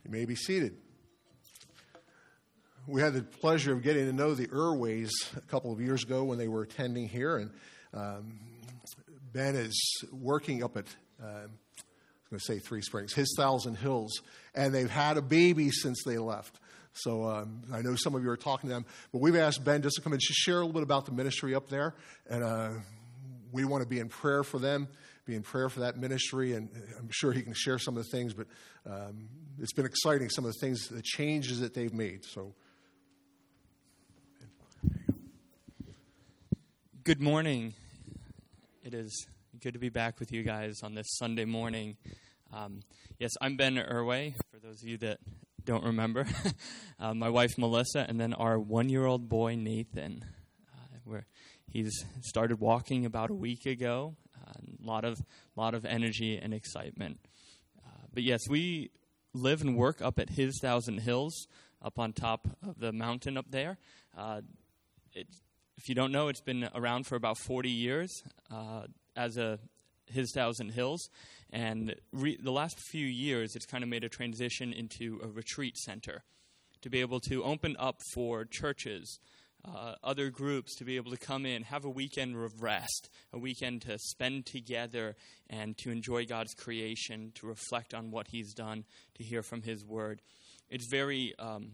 You may be seated. We had the pleasure of getting to know the Irways a couple of years ago when they were attending here, and Ben is working up at, I was going to say Three Springs, his Thousand Hills, and they've had a baby since they left. So I know some of you are talking to them, but we've asked Ben just to come and just share a little bit about the ministry up there, and we want to be in prayer for them, be in prayer for that ministry, and I'm sure he can share some of the things, but it's been exciting, some of the things, the changes that they've made. So, good morning. It is good to be back with you guys on this Sunday morning. Yes, I'm Ben Irway, for those of you that don't remember. My wife, Melissa, and then our 1-year-old boy, Nathan. He's started walking about a week ago. A lot of energy and excitement. But yes, we live and work up at His Thousand Hills, up on top of the mountain up there. If you don't know, it's been around for about 40 years as a His Thousand Hills. And the last few years, it's kind of made a transition into a retreat center to be able to open up for churches, other groups to be able to come in, have a weekend of rest, a weekend to spend together and to enjoy God's creation, to reflect on what He's done, to hear from His Word. It's very,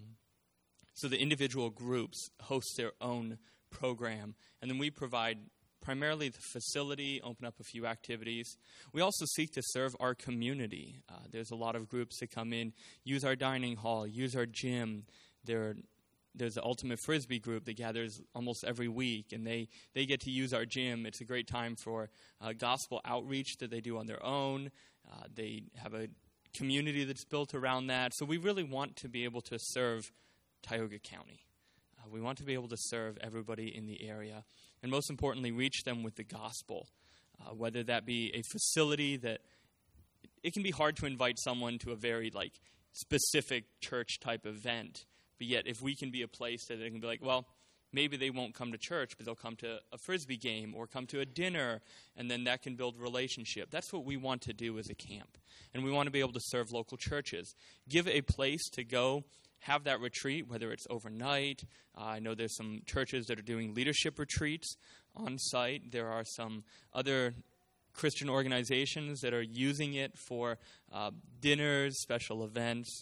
so the individual groups host their own program, and then we provide primarily the facility, open up a few activities. We also seek to serve our community. There's a lot of groups that come in, use our dining hall, use our gym. There's the Ultimate Frisbee group that gathers almost every week, and they get to use our gym. It's a great time for gospel outreach that they do on their own. They have a community that's built around that. So we really want to be able to serve Tioga County. We want to be able to serve everybody in the area, and most importantly, reach them with the gospel, whether that be a facility that it can be hard to invite someone to a very specific church type event. But yet, if we can be a place that they can be like, well, maybe they won't come to church, but they'll come to a Frisbee game or come to a dinner, and then that can build relationship. That's what we want to do as a camp. And we want to be able to serve local churches. Give a place to go, have that retreat, whether it's overnight. I know there's some churches that are doing leadership retreats on site. There are some other Christian organizations that are using it for dinners, special events.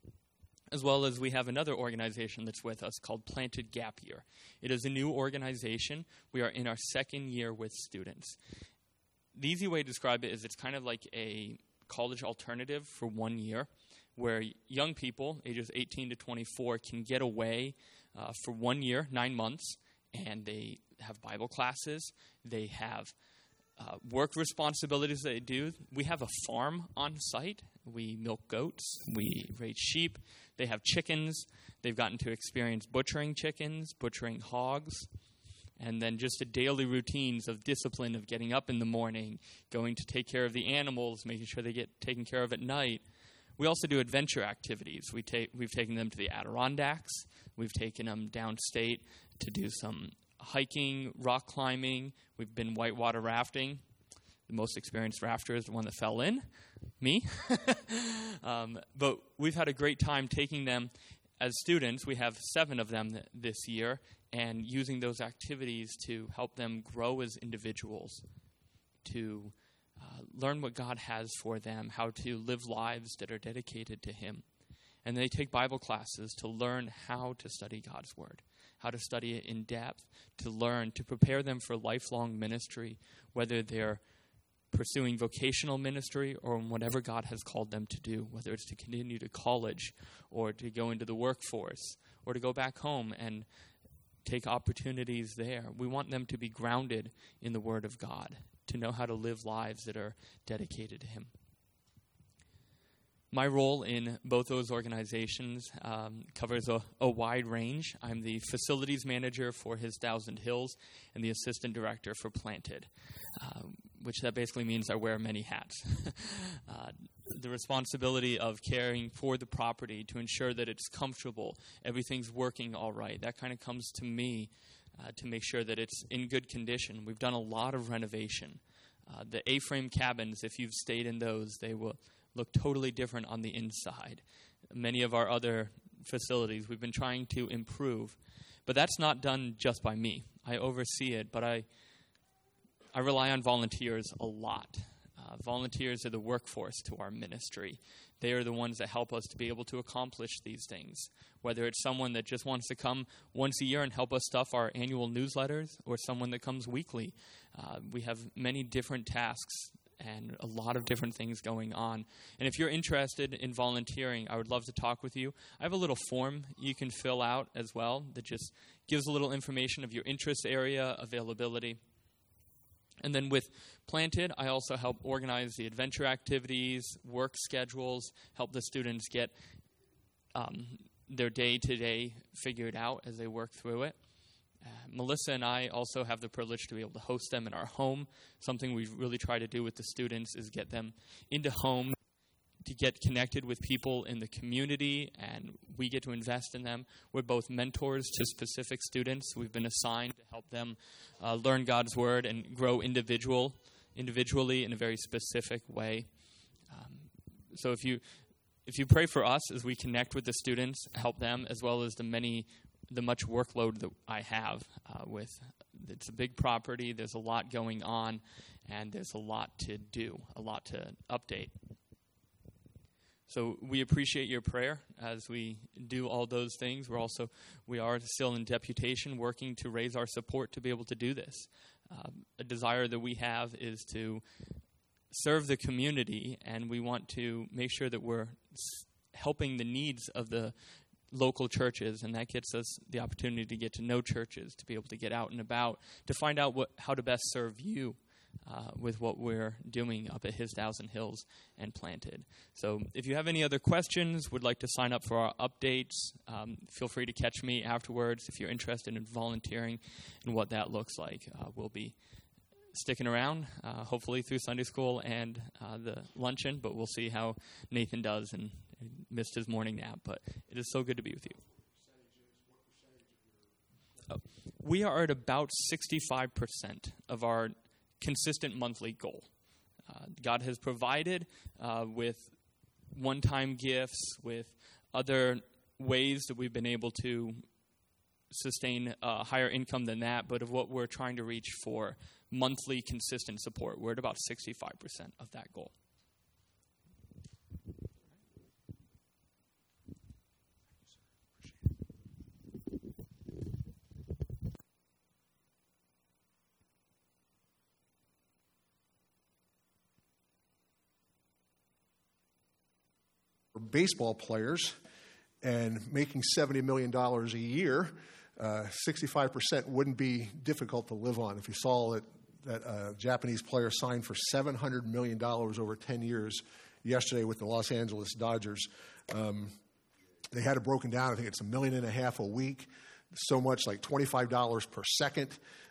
As well as we have another organization that's with us called Planted Gap Year. It is a new organization. We are in our second year with students. The easy way to describe it is it's kind of like a college alternative for 1 year, where young people, ages 18 to 24, can get away for 1 year, 9 months, and they have Bible classes. They have work responsibilities they do. We have a farm on site. We milk goats. We raise sheep. They have chickens. They've gotten to experience butchering chickens, butchering hogs, and then just the daily routines of discipline of getting up in the morning, going to take care of the animals, making sure they get taken care of at night. We also do adventure activities. We've taken them to the Adirondacks. We've taken them downstate to do some hiking, rock climbing. We've been whitewater rafting. The most experienced rafter is the one that fell in, me. But we've had a great time taking them as students. We have 7 of them this year, and using those activities to help them grow as individuals, to learn what God has for them, how to live lives that are dedicated to Him. And they take Bible classes to learn how to study God's Word, how to study it in depth, to learn, to prepare them for lifelong ministry, whether they're pursuing vocational ministry or whatever God has called them to do, whether it's to continue to college or to go into the workforce or to go back home and take opportunities there. We want them to be grounded in the Word of God, to know how to live lives that are dedicated to Him. My role in both those organizations covers a wide range. I'm the facilities manager for His Thousand Hills and the assistant director for Planted, which that basically means I wear many hats. The responsibility of caring for the property to ensure that it's comfortable, everything's working all right, that kind of comes to me to make sure that it's in good condition. We've done a lot of renovation. The A-frame cabins, if you've stayed in those, they will look totally different on the inside. many of our other facilities. We've been trying to improve. But that's not done just by me. I oversee it, but I rely on volunteers a lot. Volunteers are the workforce to our ministry. They are the ones that help us to be able to accomplish these things. Whether it's someone that just wants to come once a year and help us stuff our annual newsletters, or someone that comes weekly. We have many different tasks and a lot of different things going on. And if you're interested in volunteering, I would love to talk with you. I have a little form you can fill out as well that just gives a little information of your interest area, availability. And then with Planted, I also help organize the adventure activities, work schedules, help the students get their day-to-day figured out as they work through it. Melissa and I also have the privilege to be able to host them in our home. Something we really try to do with the students is get them into home to get connected with people in the community, and we get to invest in them. We're both mentors to specific students. We've been assigned to help them learn God's Word and grow individually in a very specific way. So if you pray for us as we connect with the students, help them, as well as the much workload that I have with. It's a big property. There's a lot going on, and there's a lot to do, a lot to update. So we appreciate your prayer as we do all those things. We are still in deputation, working to raise our support to be able to do this. A desire that we have is to serve the community, and we want to make sure that we're helping the needs of the local churches, and that gets us the opportunity to get to know churches, to be able to get out and about, to find out how to best serve you with what we're doing up at His Thousand Hills and Planted. So if you have any other questions, would like to sign up for our updates, feel free to catch me afterwards if you're interested in volunteering and what that looks like. We'll be sticking around, hopefully through Sunday school and the luncheon, but we'll see how Nathan does, and missed his morning nap, but it is so good to be with you. We are at about 65% of our consistent monthly goal. God has provided with one-time gifts, with other ways that we've been able to sustain a higher income than that, but of what we're trying to reach for monthly consistent support, we're at about 65% of that goal. Baseball players and making $70 million a year, 65% wouldn't be difficult to live on. If you saw that a Japanese player signed for $700 million over 10 years yesterday with the Los Angeles Dodgers, they had it broken down. I think it's $1.5 million a week, so much like $25 per second.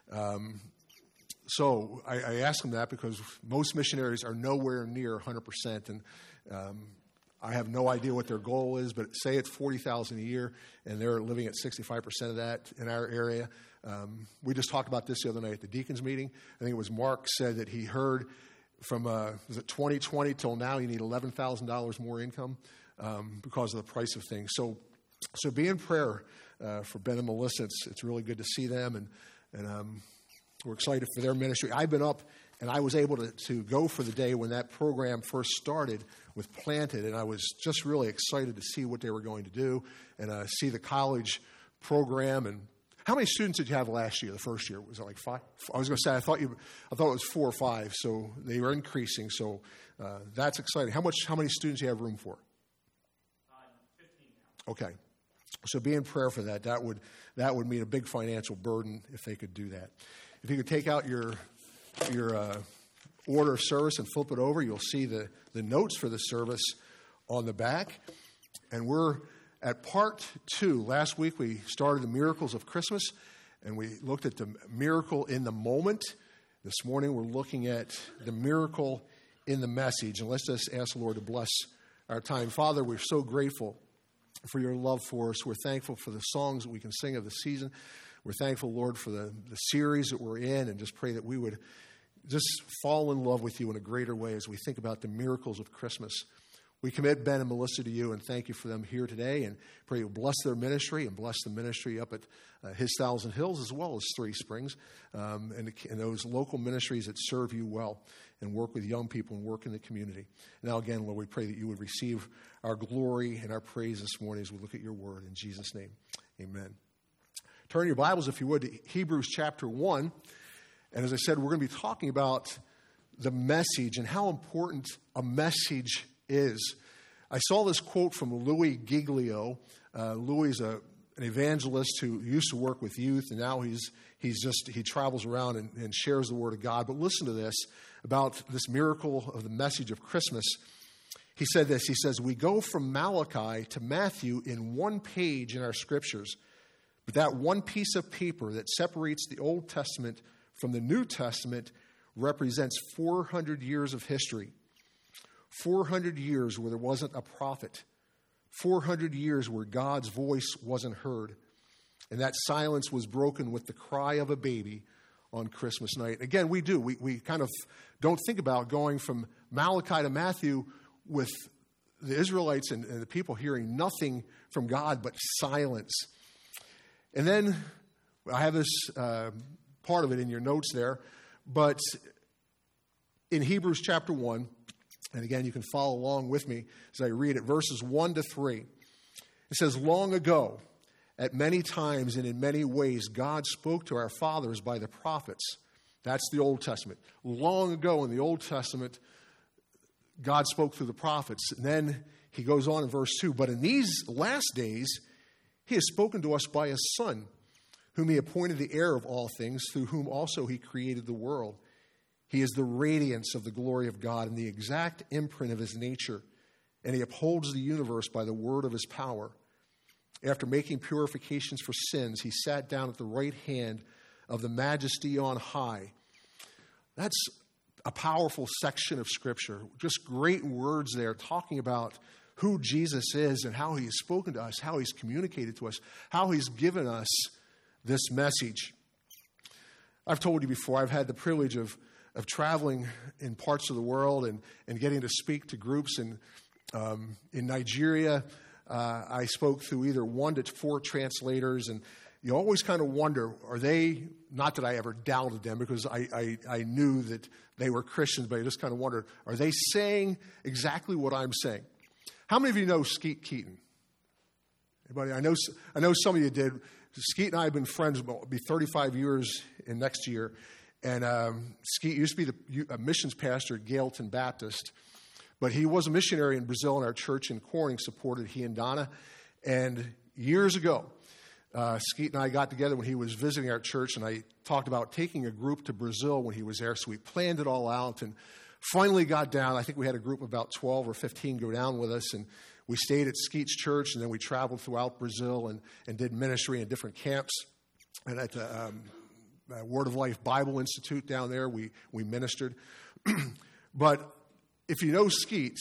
So I asked them that because most missionaries are nowhere near 100%, and I have no idea what their goal is, but say it's $40,000 a year, and they're living at 65% of that in our area. We just talked about this the other night at the deacons meeting. I think it was Mark said that he heard from, was it 2020 till now, you need $11,000 more income because of the price of things. So be in prayer for Ben and Melissa. It's really good to see them, and we're excited for their ministry. I've been up, and I was able to go for the day when that program first started with Planted, and I was just really excited to see what they were going to do and see the college program. And how many students did you have last year, the first year? Was it like 5? I was going to say, I thought it was 4 or 5, so they were increasing. So that's exciting. How many students do you have room for? 15 now. Okay. So be in prayer for that. That would mean a big financial burden if they could do that. If you could take out your order of service and flip it over, you'll see the notes for the service on the back. And we're at part 2. Last week we started the miracles of Christmas, and we looked at the miracle in the moment. This morning we're looking at the miracle in the message. And let's just ask the Lord to bless our time. Father, we're so grateful for your love for us. We're thankful for the songs that we can sing of the season. We're thankful, Lord, for the series that we're in, and just pray that we would just fall in love with you in a greater way as we think about the miracles of Christmas. We commit Ben and Melissa to you and thank you for them here today, and pray you'll bless their ministry and bless the ministry up at His Thousand Hills as well as Three Springs, and those local ministries that serve you well and work with young people and work in the community. Now again, Lord, we pray that you would receive our glory and our praise this morning as we look at your word. In Jesus' name, amen. Turn your Bibles, if you would, to Hebrews chapter 1. And as I said, we're going to be talking about the message and how important a message is. I saw this quote from Louis Giglio. Louis is an evangelist who used to work with youth, and now he travels around and shares the word of God. But listen to this about this miracle of the message of Christmas. He said this. He says, "We go from Malachi to Matthew in one page in our scriptures, but that one piece of paper that separates the Old Testament from the New Testament represents 400 years of history. 400 years where there wasn't a prophet. 400 years where God's voice wasn't heard. And that silence was broken with the cry of a baby on Christmas night." Again, we do. We kind of don't think about going from Malachi to Matthew with the Israelites and the people hearing nothing from God but silence. And then I have this part of it in your notes there. But in Hebrews chapter 1, and again, you can follow along with me as I read it, verses 1 to 3. It says, "Long ago, at many times and in many ways, God spoke to our fathers by the prophets." That's the Old Testament. Long ago in the Old Testament, God spoke through the prophets. And then he goes on in verse 2, "But in these last days, he has spoken to us by his Son, whom he appointed the heir of all things, through whom also he created the world. He is the radiance of the glory of God and the exact imprint of his nature, and he upholds the universe by the word of his power. After making purifications for sins, he sat down at the right hand of the Majesty on high." That's a powerful section of Scripture. Just great words there talking about who Jesus is and how he has spoken to us, how he's communicated to us, how he's given us this message. I've told you before, I've had the privilege of traveling in parts of the world and getting to speak to groups. In Nigeria, I spoke through either 1 to 4 translators, and you always kind of wonder, are they, not that I ever doubted them because I knew that they were Christians, but I just kind of wondered, are they saying exactly what I'm saying? How many of you know Skeet Keaton? Anybody? I know some of you did. Skeet and I have been friends, it'll be 35 years in next year. And Skeet used to be a missions pastor at Gaelton Baptist. But he was a missionary in Brazil, and our church in Corning supported he and Donna. And years ago, Skeet and I got together when he was visiting our church, and I talked about taking a group to Brazil when he was there. So we planned it all out and finally got down. I think we had a group of about 12 or 15 go down with us, and we stayed at Skeet's church, and then we traveled throughout Brazil and did ministry in different camps. And at the Word of Life Bible Institute down there, we ministered. But if you know Skeet,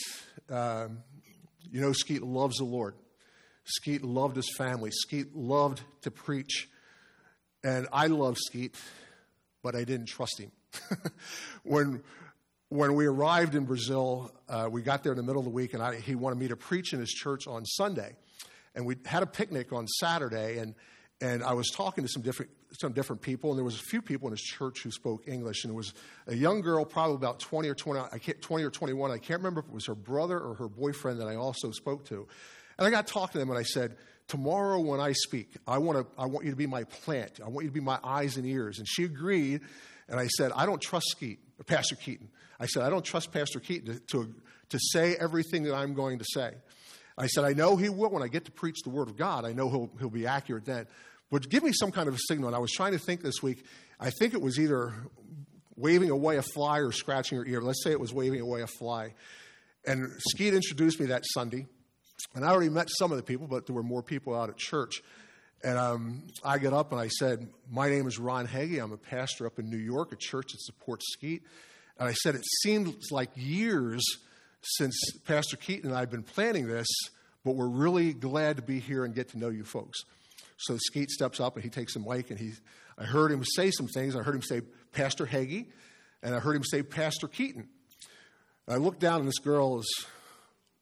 you know Skeet loves the Lord. Skeet loved his family. Skeet loved to preach. And I love Skeet, but I didn't trust him. When we arrived in Brazil, we got there in the middle of the week, and he wanted me to preach in his church on Sunday. And we had a picnic on Saturday, and I was talking to some different people, and there was a few people in his church who spoke English, and there was a young girl, probably about 20 or 21. I can't remember if it was her brother or her boyfriend that I also spoke to. And I got to talk to them, and I said, "Tomorrow when I speak, I want you to be my plant. I want you to be my eyes and ears." And she agreed, and I said, "I don't trust Pastor Keaton." I said, "I don't trust Pastor Keaton to say everything that I'm going to say." I said, "I know he will when I get to preach the Word of God. I know he'll be accurate then. But give me some kind of a signal." And I was trying to think this week. I think it was either waving away a fly or scratching her ear. Let's say it was waving away a fly. And Skeet introduced me that Sunday. And I already met some of the people, but there were more people out at church. And I got up and I said, "My name is Ron Hagee. I'm a pastor up in New York, a church that supports Skeet." And I said, "It seemed like years since Pastor Keaton and I have been planning this, but we're really glad to be here and get to know you folks." So Skeet steps up and he takes the mic, and I heard him say some things. I heard him say Pastor Hagee, and I heard him say Pastor Keaton. And I looked down, and this girl is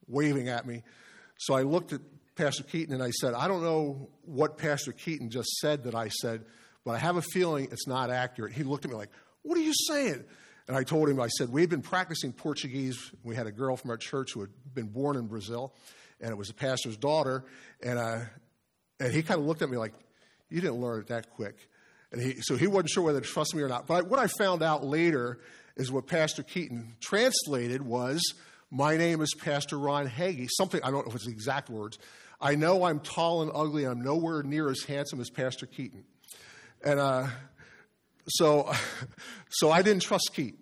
waving at me. So I looked at Pastor Keaton and I said, I don't know what Pastor Keaton just said that I said, but I have a feeling it's not accurate. He looked at me like, what are you saying? And I told him, I said, we've been practicing Portuguese. We had a girl from our church who had been born in Brazil, and it was the pastor's daughter. And he kind of looked at me like, you didn't learn it that quick. And so he wasn't sure whether to trust me or not. But what I found out later is what Pastor Keaton translated was, my name is Pastor Ron Hagee. Something, I don't know if it's the exact words. I know I'm tall and ugly, and I'm nowhere near as handsome as Pastor Keaton. And so I didn't trust Keaton.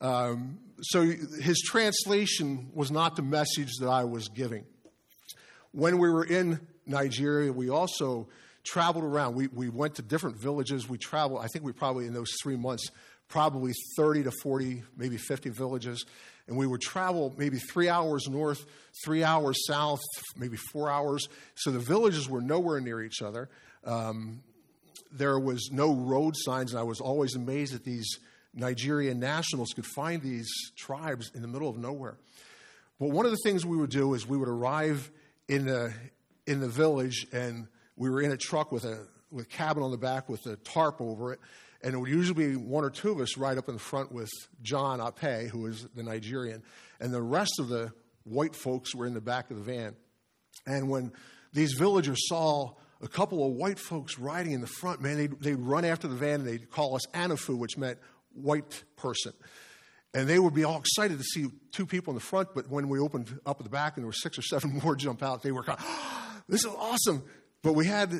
So his translation was not the message that I was giving. When we were in Nigeria, we also traveled around. We went to different villages. We traveled, I think we probably, in those 3 months, probably 30 to 40, maybe 50 villages. And we would travel maybe 3 hours north, 3 hours south, maybe 4 hours. So the villages were nowhere near each other. There was no road signs, and I was always amazed that these Nigerian nationals could find these tribes in the middle of nowhere. But one of the things we would do is we would arrive in the village, and we were in a truck with cabin on the back with a tarp over it, and it would usually be one or two of us right up in the front with John Ape, who is the Nigerian, and the rest of the white folks were in the back of the van. And when these villagers saw a couple of white folks riding in the front, man, they'd run after the van, and they'd call us Anafu, which meant white person. And they would be all excited to see two people in the front, but when we opened up at the back and there were 6 or 7 more jump out, they were kind of, this is awesome. But we had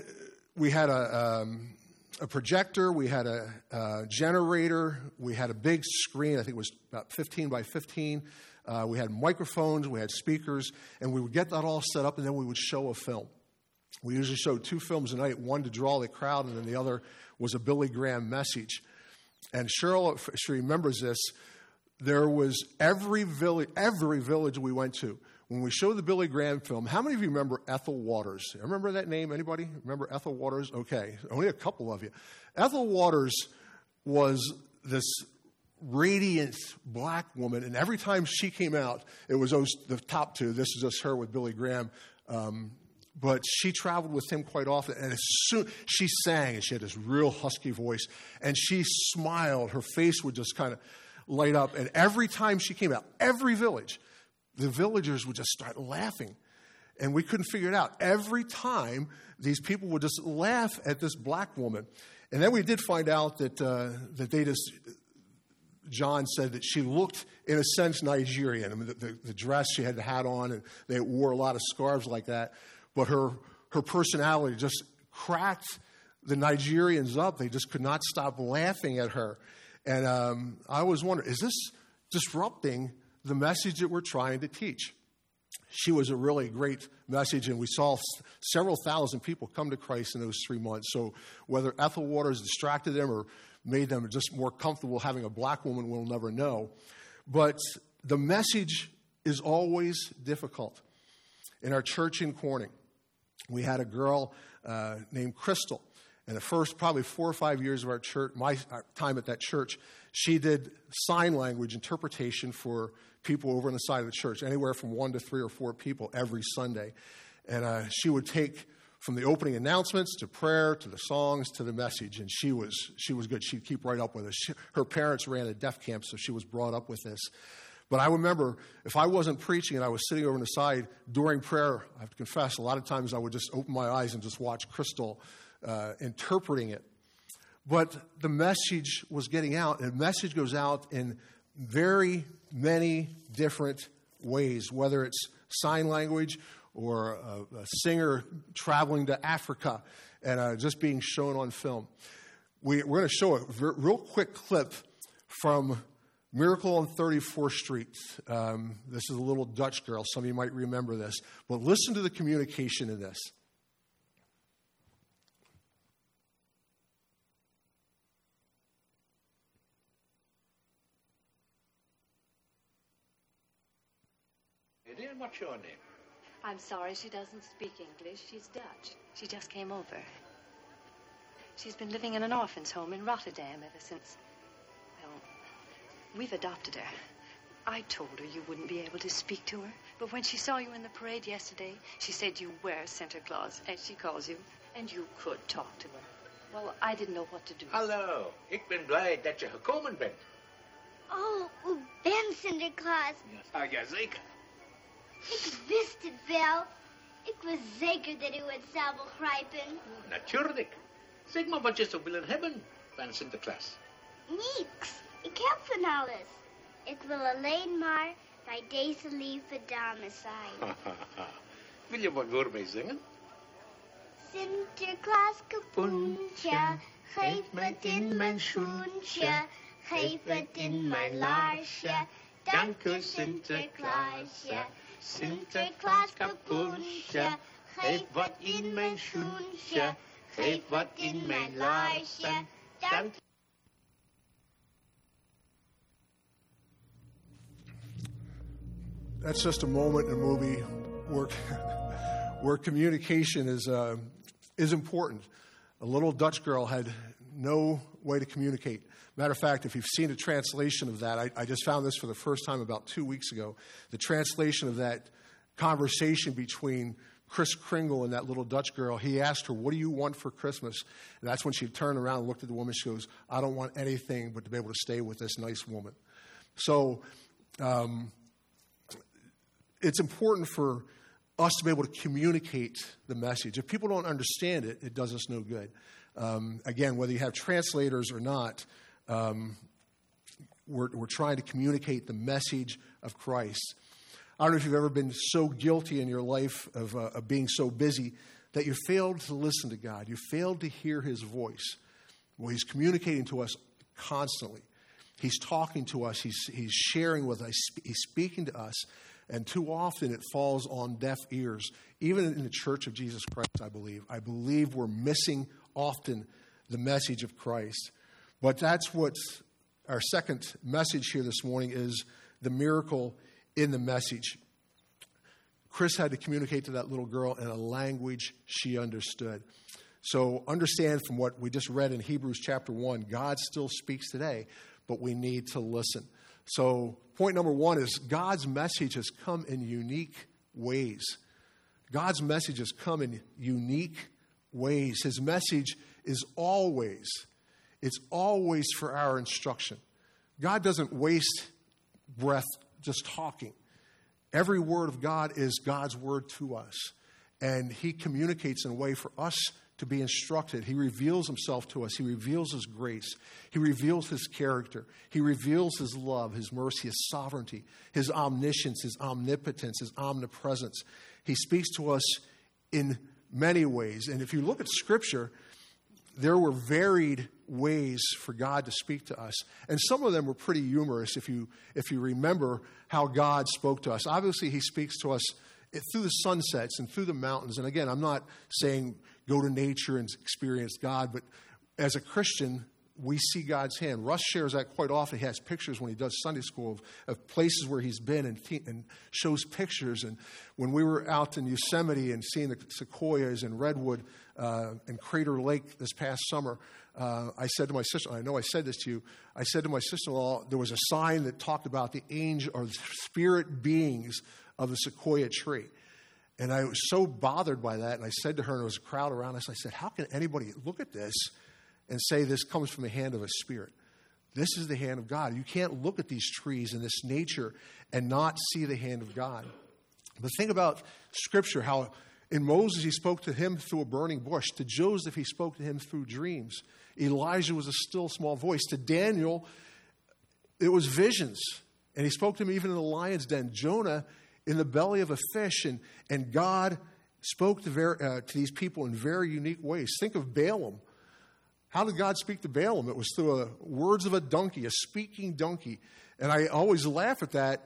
a projector, we had a generator, we had a big screen, I think it was about 15 by 15. We had microphones, we had speakers, and we would get that all set up, and then we would show a film. We usually showed 2 films a night, one to draw the crowd, and then the other was a Billy Graham message. And Cheryl, if she remembers this, there was every village we went to. When we showed the Billy Graham film, how many of you remember Ethel Waters? Remember that name? Anybody? Remember Ethel Waters? Okay, only a couple of you. Ethel Waters was this radiant black woman, and every time she came out, it was the top 2. This is just her with Billy Graham. But she traveled with him quite often, and as soon she sang, and she had this real husky voice, and she smiled. Her face would just kind of light up, and every time she came out, every village, the villagers would just start laughing, and we couldn't figure it out. Every time, these people would just laugh at this black woman, and then we did find out that they just. John said that she looked, in a sense, Nigerian. I mean, the dress, she had the hat on, and they wore a lot of scarves like that. But her personality just cracked the Nigerians up. They just could not stop laughing at her. And I always wondered, is this disrupting the message that we're trying to teach? She was a really great message, and we saw several thousand people come to Christ in those 3 months. So whether Ethel Waters distracted them or made them just more comfortable having a black woman, we'll never know. But the message is always difficult. In our church in Corning, we had a girl named Crystal. And the first probably 4 or 5 years of our time at that church, she did sign language interpretation for people over on the side of the church, anywhere from 1 to 3 or 4 people every Sunday. And she would take from the opening announcements to prayer to the songs to the message, and she was good. She'd keep right up with us. Her parents ran a deaf camp, so she was brought up with this. But I remember if I wasn't preaching and I was sitting over on the side during prayer, I have to confess, a lot of times I would just open my eyes and just watch Crystal interpreting it. But the message was getting out, and the message goes out in very many different ways, whether it's sign language or a singer traveling to Africa and just being shown on film. We're going to show a real quick clip from Miracle on 34th Street. This is a little Dutch girl. Some of you might remember this. But listen to the communication in this. What's your name? I'm sorry, she doesn't speak English. She's Dutch. She just came over. She's been living in an orphan's home in Rotterdam ever since... Well, we've adopted her. I told her you wouldn't be able to speak to her. But when she saw you in the parade yesterday, she said you were Santa Claus, as she calls you, and you could talk to her. Well, I didn't know what to do. Hallo, ik ben blij dat je gekomen bent. Oh, u bent Sinterklaas. Ja, zeker. Ik wist het wel. Ik was zeker dat u het zou begrijpen. Natuurlijk. Zeg maar wat je zou willen hebben van Sinterklaas. Niks. Ik heb van alles. Ik wil alleen maar bij deze lieve dame zijn. Wil je wat voor mij zingen? Sinterklaas kapoentje, geef het in mijn schoentje. Geef het in mijn laarsje. Dank u Sinterklaasje. Sinterklaas kapoentje, geef wat in mijn schoentje. Geef wat in mijn laarsje. Dank That's just a moment in a movie where communication is important. A little Dutch girl had no way to communicate. Matter of fact, if you've seen a translation of that, I just found this for the first time about 2 weeks ago. The translation of that conversation between Kris Kringle and that little Dutch girl, he asked her, "What do you want for Christmas?" And that's when she turned around and looked at the woman. She goes, "I don't want anything but to be able to stay with this nice woman." So it's important for us to be able to communicate the message. If people don't understand it, it does us no good. Again, whether you have translators or not, we're trying to communicate the message of Christ. I don't know if you've ever been so guilty in your life of being so busy that you failed to listen to God. You failed to hear his voice. Well, he's communicating to us constantly. He's talking to us. He's sharing with us. He's speaking to us. And too often it falls on deaf ears. Even in the Church of Jesus Christ, I believe. I believe we're missing often the message of Christ. But that's what our second message here this morning is, the miracle in the message. Kris had to communicate to that little girl in a language she understood. So understand from what we just read in Hebrews chapter 1, God still speaks today, but we need to listen. So point number one is God's message has come in unique ways. God's message has come in unique ways. His message is always, it's always for our instruction. God doesn't waste breath just talking. Every word of God is God's word to us. And he communicates in a way for us to be instructed. He reveals himself to us. He reveals his grace. He reveals his character. He reveals his love, his mercy, his sovereignty, his omniscience, his omnipotence, his omnipresence. He speaks to us in many ways. And if you look at Scripture, there were varied ways for God to speak to us. And some of them were pretty humorous if you remember how God spoke to us. Obviously, he speaks to us through the sunsets and through the mountains. And again, I'm not saying go to nature and experience God, but as a Christian, we see God's hand. Russ shares that quite often. He has pictures when he does Sunday school of places where he's been and shows pictures. And when we were out in Yosemite and seeing the sequoias and redwood and Crater Lake this past summer, I said to my sister, I know I said this to you, I said to my sister-in-law, there was a sign that talked about the angel or the spirit beings of the sequoia tree. And I was so bothered by that. And I said to her, and there was a crowd around us, I said, how can anybody look at this and say this comes from the hand of a spirit? This is the hand of God. You can't look at these trees and this nature and not see the hand of God. But think about Scripture, how in Moses he spoke to him through a burning bush. To Joseph he spoke to him through dreams. Elijah was a still small voice. To Daniel it was visions. And he spoke to him even in the lion's den. Jonah in the belly of a fish. And God spoke to these people in very unique ways. Think of Balaam. How did God speak to Balaam? It was through words of a donkey, a speaking donkey. And I always laugh at that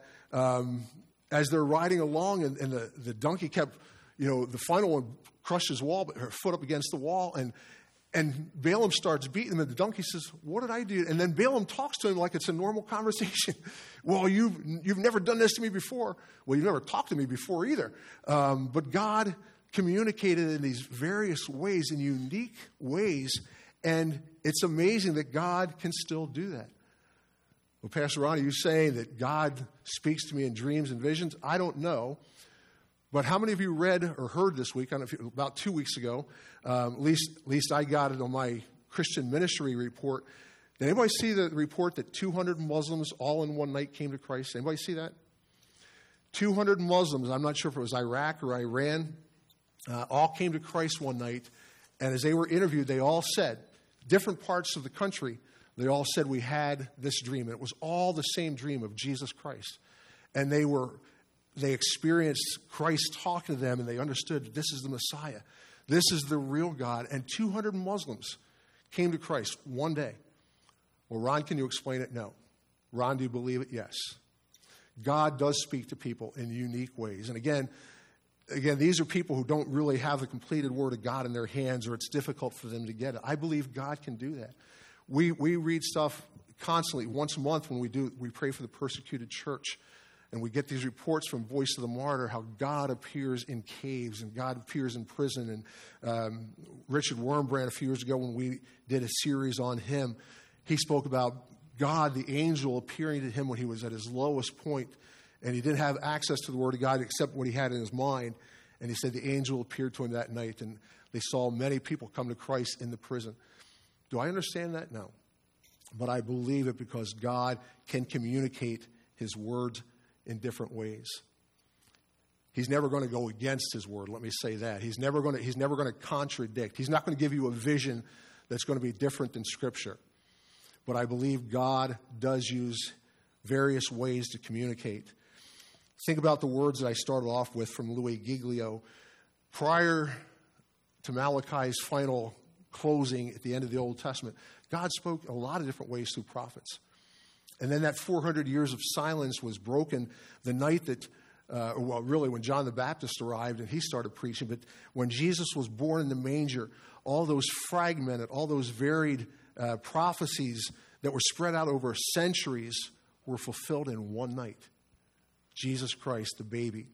as they're riding along and the donkey kept, the final one crushed his wall, her foot up against the wall. And Balaam starts beating him, and the donkey says, "What did I do?" And then Balaam talks to him like it's a normal conversation. "Well, you've never done this to me before." Well, you've never talked to me before either. But God communicated in these various ways, in unique ways, and it's amazing that God can still do that. Well, Pastor Ron, are you saying that God speaks to me in dreams and visions? I don't know. But how many of you read or heard this week, I don't know if about 2 weeks ago, at least I got it on my Christian ministry report. Did anybody see the report that 200 Muslims all in one night came to Christ? Anybody see that? 200 Muslims, I'm not sure if it was Iraq or Iran, all came to Christ one night. And as they were interviewed, they all said, different parts of the country, they all said, we had this dream. And it was all the same dream of Jesus Christ. And they experienced Christ talking to them, and they understood that this is the Messiah. This is the real God. And 200 Muslims came to Christ one day. Well, Ron, can you explain it? No. Ron, do you believe it? Yes. God does speak to people in unique ways. And again, these are people who don't really have the completed Word of God in their hands, or it's difficult for them to get it. I believe God can do that. We read stuff constantly. Once a month when we pray for the persecuted church, and we get these reports from Voice of the Martyr, how God appears in caves and God appears in prison. And Richard Wurmbrand, a few years ago when we did a series on him, he spoke about God, the angel, appearing to him when he was at his lowest point, and he didn't have access to the Word of God except what he had in his mind. And he said the angel appeared to him that night, and they saw many people come to Christ in the prison. Do I understand that? No. But I believe it because God can communicate His Word in different ways. He's never going to go against His Word, let me say that. He's never going to contradict. He's not going to give you a vision that's going to be different than Scripture. But I believe God does use various ways to communicate. Think about the words that I started off with from Louis Giglio. Prior to Malachi's final closing at the end of the Old Testament, God spoke a lot of different ways through prophets. And then that 400 years of silence was broken the night that, really when John the Baptist arrived and he started preaching. But when Jesus was born in the manger, all those fragmented, all those varied prophecies that were spread out over centuries were fulfilled in one night. Jesus Christ, the baby.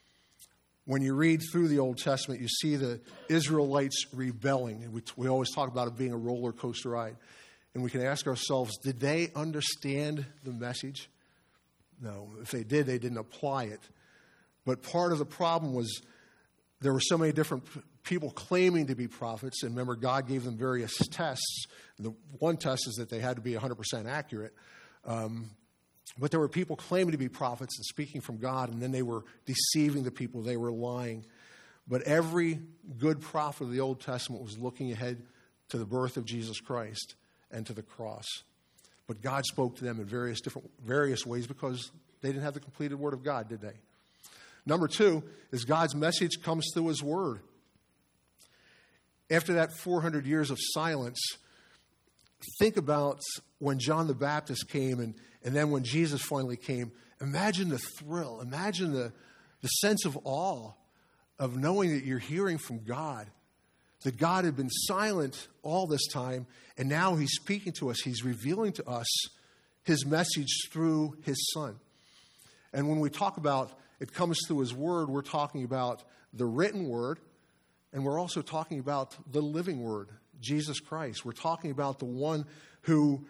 When you read through the Old Testament, you see the Israelites rebelling. We always talk about it being a roller coaster ride. And we can ask ourselves, did they understand the message? No. If they did, they didn't apply it. But part of the problem was there were so many different people claiming to be prophets. And remember, God gave them various tests. The one test is that they had to be 100% accurate. But there were people claiming to be prophets and speaking from God, and then they were deceiving the people. They were lying. But every good prophet of the Old Testament was looking ahead to the birth of Jesus Christ and to the cross. But God spoke to them in various ways because they didn't have the completed Word of God, did they? Number two is God's message comes through His Word. After that 400 years of silence, think about when John the Baptist came and then when Jesus finally came. Imagine the thrill. Imagine the sense of awe of knowing that you're hearing from God. That God had been silent all this time, and now He's speaking to us. He's revealing to us His message through His Son. And when we talk about it comes through His Word, we're talking about the written Word, and we're also talking about the living Word, Jesus Christ. We're talking about the one who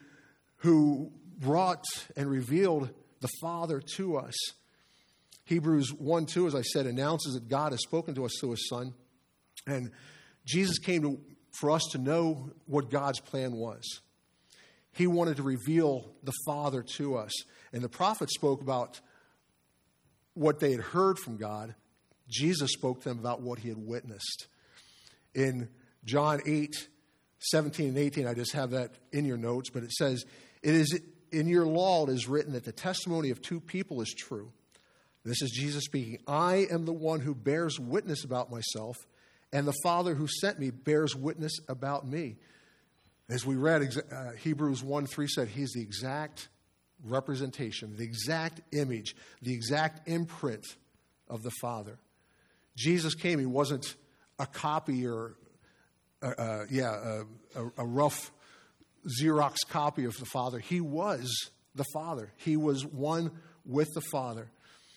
brought and revealed the Father to us. Hebrews 1:2, as I said, announces that God has spoken to us through His Son. And Jesus came for us to know what God's plan was. He wanted to reveal the Father to us. And the prophets spoke about what they had heard from God. Jesus spoke to them about what He had witnessed. In John 8:17 and 18, I just have that in your notes, but it says, "It is in your law it is written that the testimony of two people is true." This is Jesus speaking. "I am the one who bears witness about myself, and the Father who sent me bears witness about me." As we read, Hebrews 1:3 said He's the exact representation, the exact image, the exact imprint of the Father. Jesus came. He wasn't a copy or a rough Xerox copy of the Father. He was the Father. He was one with the Father.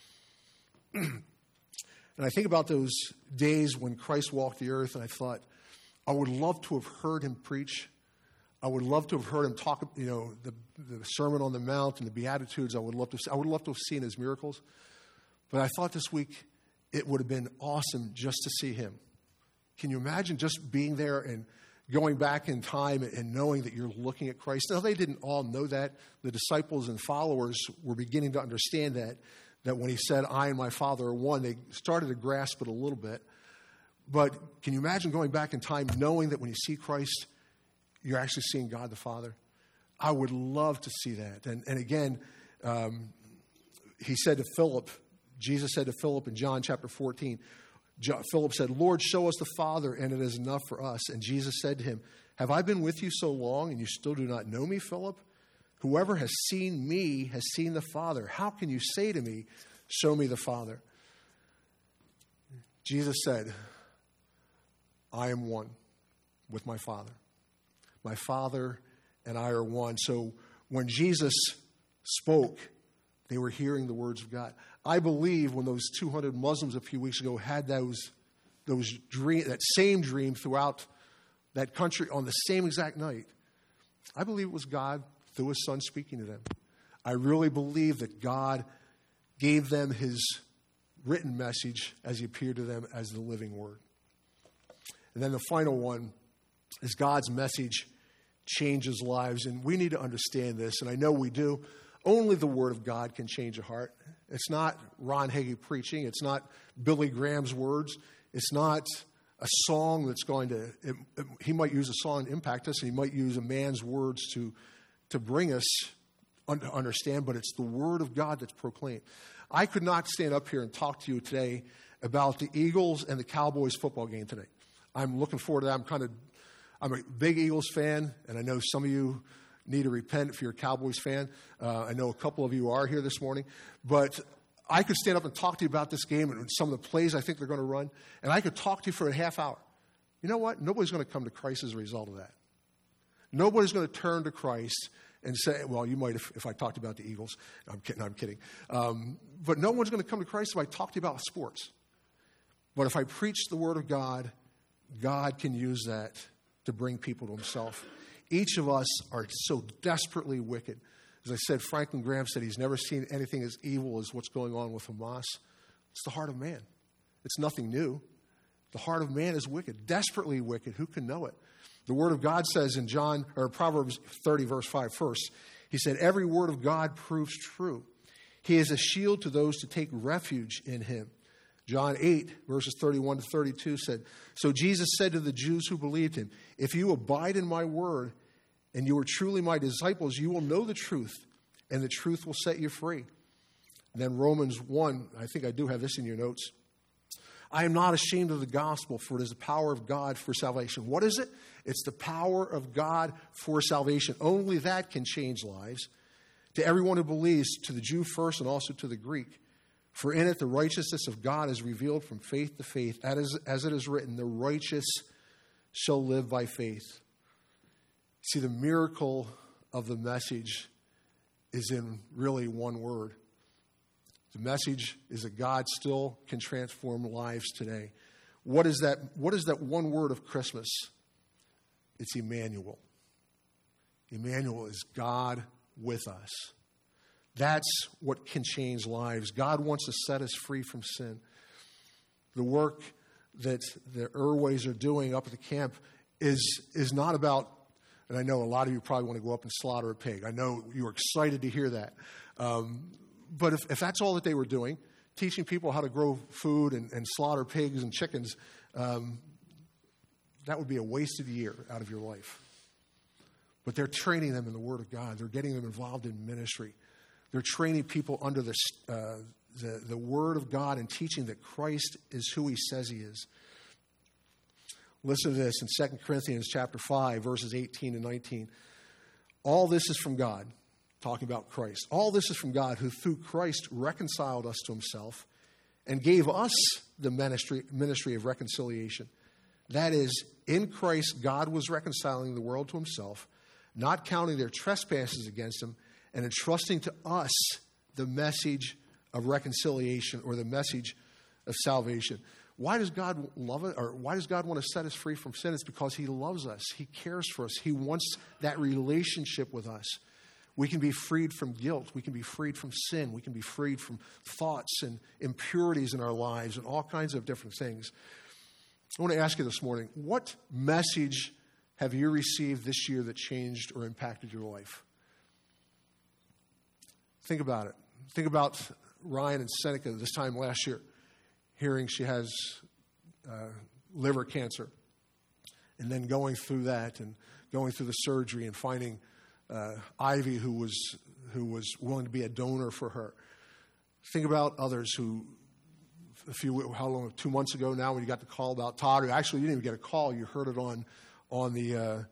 And I think about those days when Christ walked the earth, and I thought, I would love to have heard Him preach. I would love to have heard him talk, the Sermon on the Mount and the Beatitudes. I would love to have seen his miracles. But I thought this week it would have been awesome just to see him. Can you imagine just being there and going back in time and knowing that you're looking at Christ? Now, they didn't all know that. The disciples and followers were beginning to understand that when he said, I and my Father are one, they started to grasp it a little bit. But can you imagine going back in time knowing that when you see Christ, you're actually seeing God the Father? I would love to see that. And again, he said to Philip, Jesus said to Philip in John chapter 14, Philip said, Lord, show us the Father, and it is enough for us. And Jesus said to him, have I been with you so long, and you still do not know me, Philip? Whoever has seen me has seen the Father. How can you say to me, show me the Father? Jesus said, I am one with my Father. My Father and I are one. So when Jesus spoke, they were hearing the words of God. I believe when those 200 Muslims a few weeks ago had that same dream throughout that country on the same exact night, I believe it was God through his Son speaking to them. I really believe that God gave them his written message as he appeared to them as the living word. And then the final one is God's message changes lives. And we need to understand this, and I know we do. Only the Word of God can change a heart. It's not Ron Hagee preaching. It's not Billy Graham's words. It's not a song that's going to, he might use a song to impact us, and he might use a man's words to bring us to understand, but it's the Word of God that's proclaimed. I could not stand up here and talk to you today about the Eagles and the Cowboys football game today. I'm looking forward to that. I'm a big Eagles fan, and I know some of you need to repent if you're a Cowboys fan. I know a couple of you are here this morning. But I could stand up and talk to you about this game and some of the plays I think they're going to run, and I could talk to you for a half hour. You know what? Nobody's going to come to Christ as a result of that. Nobody's going to turn to Christ and say, well, you might if I talked about the Eagles. I'm kidding. But no one's going to come to Christ if I talk to you about sports. But if I preach the Word of God, God can use that to bring people to himself. Each of us are so desperately wicked. As I said, Franklin Graham said he's never seen anything as evil as what's going on with Hamas. It's the heart of man. It's nothing new. The heart of man is wicked, desperately wicked. Who can know it? The Word of God says in Proverbs 30, verse 5 first, he said, every word of God proves true. He is a shield to those to take refuge in him. John 8, verses 31 to 32 said, so Jesus said to the Jews who believed him, if you abide in my word and you are truly my disciples, you will know the truth, and the truth will set you free. And then Romans 1, I think I do have this in your notes. I am not ashamed of the gospel, for it is the power of God for salvation. What is it? It's the power of God for salvation. Only that can change lives. To everyone who believes, to the Jew first and also to the Greek. For in it the righteousness of God is revealed from faith to faith. As it is written, the righteous shall live by faith. See, the miracle of the message is in really one word. The message is that God still can transform lives today. What is that one word of Christmas? It's Emmanuel. Emmanuel is God with us. That's what can change lives. God wants to set us free from sin. The work that the Irways are doing up at the camp is not about, and I know a lot of you probably want to go up and slaughter a pig. I know you're excited to hear that. But if that's all that they were doing, teaching people how to grow food and slaughter pigs and chickens, that would be a wasted year out of your life. But they're training them in the Word of God. They're getting them involved in ministry. They're training people under the Word of God and teaching that Christ is who he says he is. Listen to this in 2 Corinthians chapter 5, verses 18 and 19. All this is from God, talking about Christ. All this is from God, who through Christ reconciled us to himself and gave us the ministry of reconciliation. That is, in Christ, God was reconciling the world to himself, not counting their trespasses against him, and entrusting to us the message of reconciliation or the message of salvation. Why does God love it? Or why does God want to set us free from sin? It's because he loves us. He cares for us. He wants that relationship with us. We can be freed from guilt. We can be freed from sin. We can be freed from thoughts and impurities in our lives and all kinds of different things. I want to ask you this morning, what message have you received this year that changed or impacted your life? Think about it. Think about Ryan and Seneca this time last year, hearing she has liver cancer, and then going through that and going through the surgery and finding Ivy, who was willing to be a donor for her. Think about others who, 2 months ago now, when you got the call about Todd, or actually you didn't even get a call, you heard it on the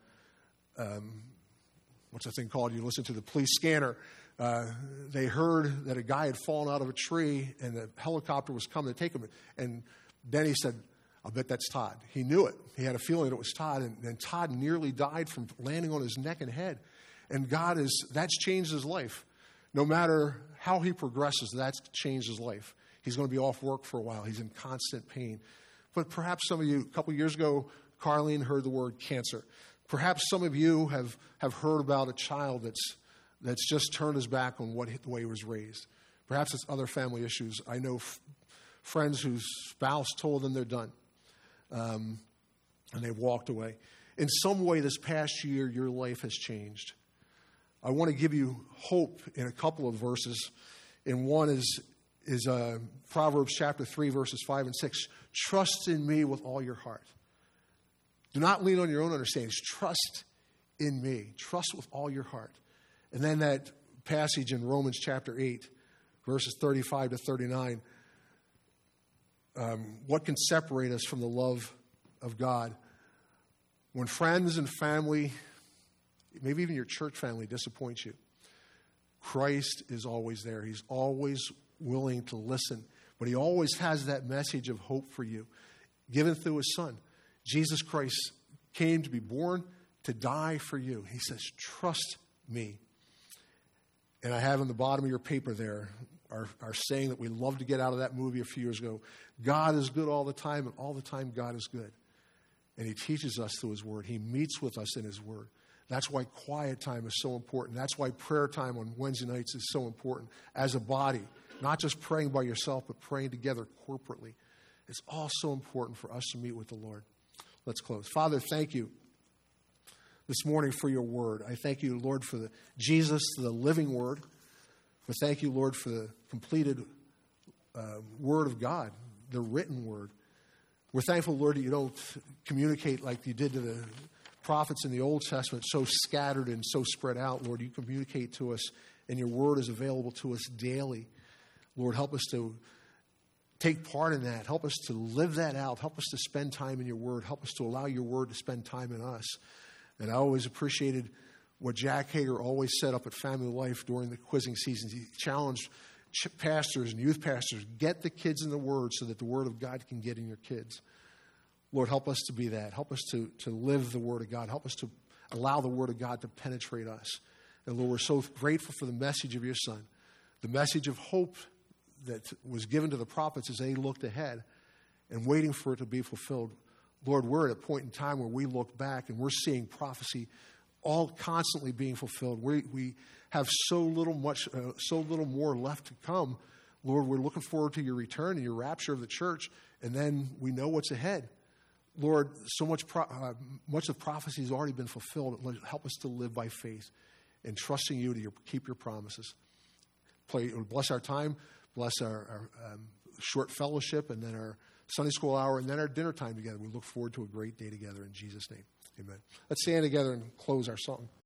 what's that thing called? You listen to the police scanner. They heard that a guy had fallen out of a tree and the helicopter was coming to take him. And Benny said, "I'll bet that's Todd." He knew it. He had a feeling it was Todd. And Todd nearly died from landing on his neck and head. And that's changed his life. No matter how he progresses, that's changed his life. He's going to be off work for a while. He's in constant pain. But perhaps some of you, a couple years ago, Carlene heard the word cancer. Perhaps some of you have heard about a child that's just turned his back on the way he was raised. Perhaps it's other family issues. I know friends whose spouse told them they're done, and they've walked away. In some way this past year, your life has changed. I want to give you hope in a couple of verses. And one is Proverbs chapter 3, verses 5 and 6. Trust in me with all your heart. Do not lean on your own understanding. Trust in me. Trust with all your heart. And then that passage in Romans chapter 8, verses 35 to 39. What can separate us from the love of God? When friends and family, maybe even your church family, disappoints you, Christ is always there. He's always willing to listen. But he always has that message of hope for you, given through his Son. Jesus Christ came to be born, to die for you. He says, trust me. And I have on the bottom of your paper there our saying that we love to get out of that movie a few years ago. God is good all the time, and all the time God is good. And he teaches us through his word. He meets with us in his word. That's why quiet time is so important. That's why prayer time on Wednesday nights is so important as a body. Not just praying by yourself, but praying together corporately. It's all so important for us to meet with the Lord. Let's close. Father, thank you this morning for your word. I thank you, Lord, for Jesus, the living word. But thank you, Lord, for the completed word of God, the written word. We're thankful, Lord, that you don't communicate like you did to the prophets in the Old Testament, so scattered and so spread out. Lord, you communicate to us, and your word is available to us daily. Lord, help us to take part in that. Help us to live that out. Help us to spend time in your word. Help us to allow your word to spend time in us. And I always appreciated what Jack Hager always said up at Family Life during the quizzing seasons. He challenged pastors and youth pastors, get the kids in the word so that the word of God can get in your kids. Lord, help us to be that. Help us to live the word of God. Help us to allow the word of God to penetrate us. And Lord, we're so grateful for the message of your Son, the message of hope that was given to the prophets as they looked ahead and waiting for it to be fulfilled. Lord, we're at a point in time where we look back and we're seeing prophecy all constantly being fulfilled. We have so little more left to come. Lord, we're looking forward to your return and your rapture of the church, and then we know what's ahead. Lord, so much of prophecy has already been fulfilled. Lord, help us to live by faith and trusting you to keep your promises. Bless our time, bless our short fellowship, and then our Sunday school hour, and then our dinner time together. We look forward to a great day together in Jesus' name. Amen. Let's stand together and close our song.